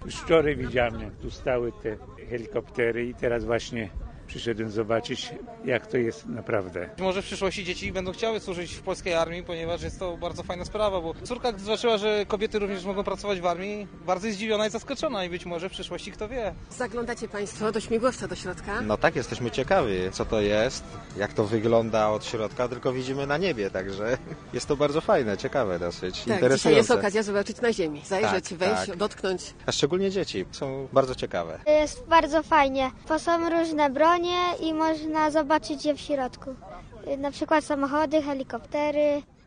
Już wczoraj widziałem, jak tu stały te helikoptery i teraz właśnie przyszedłem zobaczyć, jak to jest naprawdę. Może w przyszłości dzieci będą chciały służyć w polskiej armii, ponieważ jest to bardzo fajna sprawa, bo córka, gdy zobaczyła, że kobiety również mogą pracować w armii, bardzo jest zdziwiona i zaskoczona i być może w przyszłości kto wie. Zaglądacie Państwo do śmigłowca do środka? No tak, jesteśmy ciekawi, co to jest, jak to wygląda od środka, tylko widzimy na niebie, także jest to bardzo fajne, ciekawe dosyć, Tak, dzisiaj interesujące. jest okazja zobaczyć na ziemi, zajrzeć, Tak, wejść, tak. dotknąć. A szczególnie dzieci są bardzo ciekawe. Jest bardzo fajnie, bo są różne bronie i można zobaczyć je w środku. Na przykład samochody, helikoptery.